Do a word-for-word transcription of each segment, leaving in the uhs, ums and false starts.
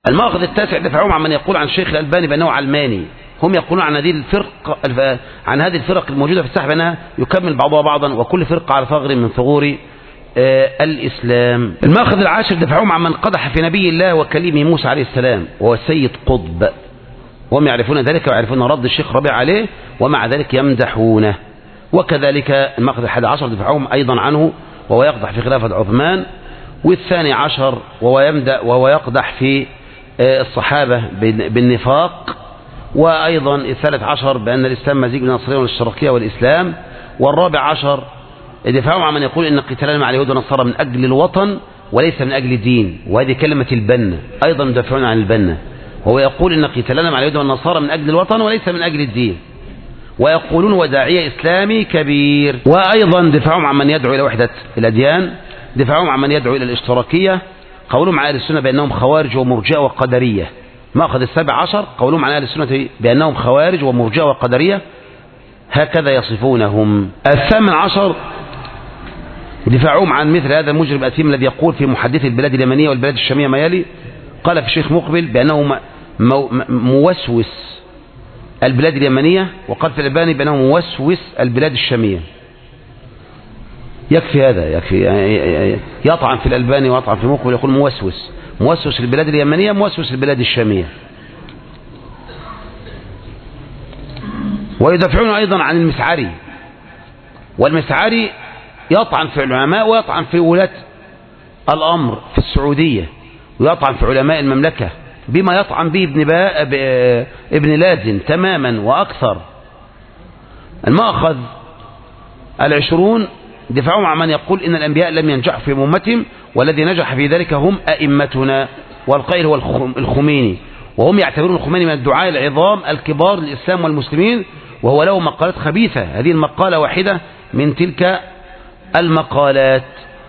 المأخذ التاسع دفعهم عن من يقول عن الشيخ الألباني بأنه علماني. هم يقولون عن هذه الفرق عن هذه الفرق الموجودة في الساحة بأنها يكمل بعضها بعضا وكل فرقة على ثغر من ثغور آه الإسلام. المأخذ العاشر دفعهم عن من قدح في نبي الله وكليمه موسى عليه السلام وهو السيد قطب، وهم يعرفون ذلك ويعرفون رد الشيخ ربيع عليه ومع ذلك يمدحونه. وكذلك المأخذ الحادي عشر دفعهم أيضا عنه وهو يقدح في خلافة عثمان، والثاني عشر وهو يمدح وهو يقدح في الصحابة بالنفاق، وأيضا الثالث عشر بأن الإسلام مزيج من النصرانية والاشتراكية والإسلام، والرابع عشر دفاعهم عن من يقول إن قتالنا مع اليهود والنصارى من أجل الوطن وليس من أجل الدين، وهذه كلمة البنا أيضا يدافعون عن البنا، وهو يقول إن قتالنا مع اليهود والنصارى من أجل الوطن وليس من أجل الدين، ويقولون وداعية إسلامي كبير. وأيضا دفاعهم عن من يدعو إلى وحدة الأديان، دفاعهم عن من يدعو إلى الاشتراكية، قولهم عن أهل السنة بأنهم خوارج ومرجئة وقدرية. مأخذ السابع عشر قولهم عن أهل السنة بأنهم خوارج ومرجئة وقدرية، هكذا يصفونهم. الثامن عشر دفاعهم عن مثل هذا المجرم الأثيم الذي يقول في محدث البلاد اليمنية والبلاد الشامية ما يلي. قال في الشيخ مقبل بأنه موسوس البلاد اليمنية، وقال في الألباني بأنه موسوس البلاد الشامية. يكفي هذا، يكفي يعني يطعن في الألباني ويطعن في مقبل يقول موسوس موسوس البلاد اليمنية موسوس البلاد الشامية. ويدافعون أيضا عن المسعري، والمسعري يطعن في العلماء ويطعن في ولاة الأمر في السعودية، ويطعن في علماء المملكة بما يطعن به ابن, ابن لازم تماما وأكثر. المأخذ العشرون دفاعهم عن من يقول إن الأنبياء لم ينجحوا في أمتهم والذي نجح في ذلك هم أئمتنا، والقائل هو الخميني، وهم يعتبرون الخميني من الدعاء العظام الكبار للإسلام والمسلمين، وهو له مقالات خبيثة، هذه المقالة واحدة من تلك المقالات،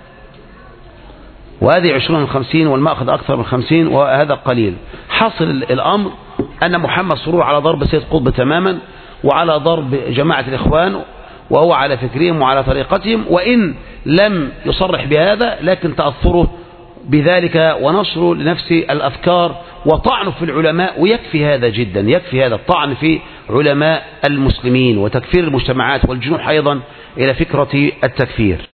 وهذه عشرون من خمسين والمأخذ أكثر من خمسين وهذا قليل. حصل الأمر أن محمد سرور على ضرب سيد قطب تماما وعلى ضرب جماعة الإخوان، وهو على فكرهم وعلى طريقتهم، وإن لم يصرح بهذا لكن تأثره بذلك ونشره لنفس الأفكار وطعنه في العلماء، ويكفي هذا جدا، يكفي هذا الطعن في علماء المسلمين وتكفير المجتمعات والجنوح أيضا إلى فكرة التكفير.